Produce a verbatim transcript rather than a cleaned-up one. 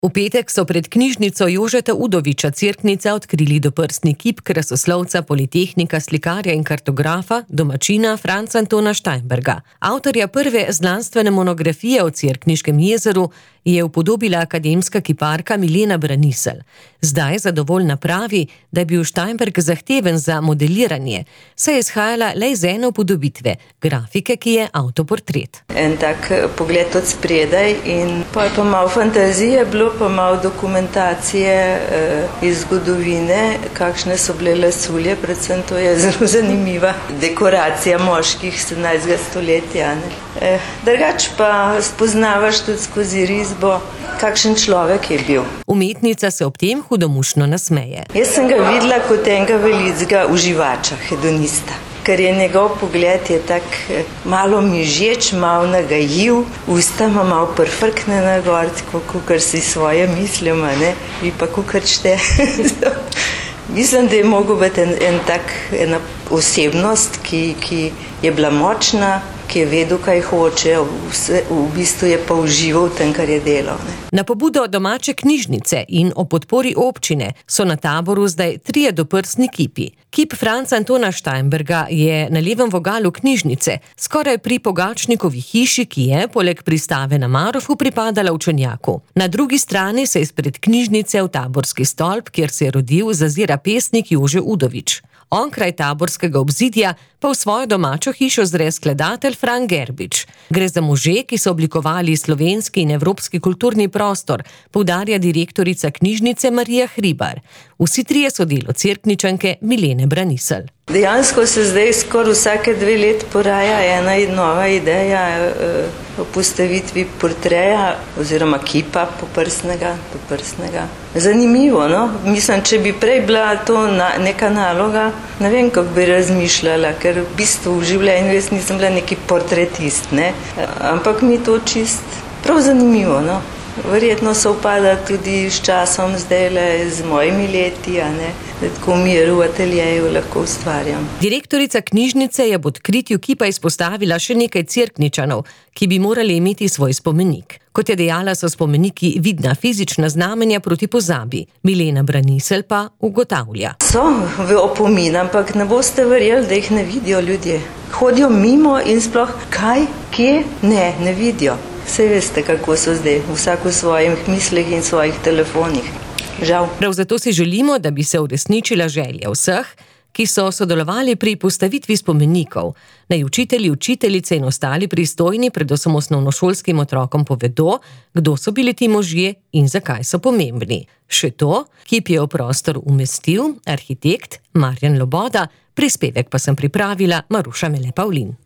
V petek so pred knjižnico Jožeta Udoviča Cerknica odkrili doprsni kip krasoslovca, politehnika, slikarja in kartografa, domačina Franca Antona Steinberga. Avtorja prve znanstvene monografije o Cerkniškem jezeru je upodobila akademska kiparka Milena Braniselj. Zdaj zadovoljna pravi, da je bil Steinberg zahteven za modeliranje, saj je izhajala le iz ene upodobitve, grafike, ki je avtoportret. En tak pogled od spredaj in pa je pa malo fantazije bilo, pa malo dokumentacije eh, iz zgodovine, kakšne so bile lasulje, predvsem to je zelo zanimiva dekoracija moških sedemnajstega stoletja. Eh, drugač pa spoznavaš tudi skozi risbo, kakšen človek je bil. Umetnica se ob tem hudomušno nasmeje. Jaz sem ga videla kot enega velikega uživača, hedonista. Ker je njegov pogled je tak malo mižeč, malo nagajiv, usta ima malo prfrkne na gor, kakor si svoje mislimo, ne, vi pa kakor šte. Mislim, da je mogel biti en, en tak, ena osebnost, ki, ki je bila močna, ki je vedel, kaj hoče, v, v bistvu je pa užival v tem, kar je delal. Ne. Na pobudo domače knjižnice in o podpori občine so na taboru zdaj trije doprsni kipi. Kip Franca Antona Steinberga je na levem vogalu knjižnice, skoraj pri Pogačnikovi hiši, ki je, poleg pristave na Marofu, pripadala učenjaku. Na drugi strani se izpred knjižnice v taborski stolp, kjer se je rodil, zazira pesnik Jože Udovič. Onkraj taborskega obzidja pa v svojo domačo hišo zre skladatelj Fran Gerbič. Gre za može, ki so oblikovali slovenski in evropski kulturni prostor, poudarja direktorica knjižnice Marija Hribar. Vsi trije so delo Cerkničanke Milene Braniselj. Dejansko se zdaj skoraj vsake dve let poraja ena nova ideja o postavitvi portreja oziroma kipa poprsnega, poprsnega. Zanimivo, no? Mislim, če bi prej bila to na, neka naloga, ne vem, kako bi razmišljala, ker v bistvu v življenju jaz nisem bila neki portretist, ne? Ampak mi to čist prav zanimivo, no? Verjetno se upada tudi s časom zdajle z mojimi leti, a ne, da tako v miru v ateljeju lahko ustvarjam. Direktorica knjižnice je ob odkritju kipa izpostavila še nekaj Cerkničanov, ki bi morali imeti svoj spomenik. Kot je dejala, so spomeniki vidna fizična znamenja proti pozabi. Milena Braniselj pa ugotavlja. So v opomin, ampak ne boste verjeli, da jih ne vidijo ljudje. Hodijo mimo in sploh kaj, kje, ne, ne vidijo. Saj veste, kako so zdaj, vsak v svojih mislih in svojih telefonih. Žal. Prav zato si želimo, da bi se uresničila želja vseh, ki so sodelovali pri postavitvi spomenikov. Naj učitelji, učiteljice in ostali pristojni predvsem osnovnošolskim otrokom povedo, kdo so bili ti možje in zakaj so pomembni. Še to, kip je v prostor umestil arhitekt Marjan Loboda, prispevek pa sem pripravila Maruša Mele Pavlin.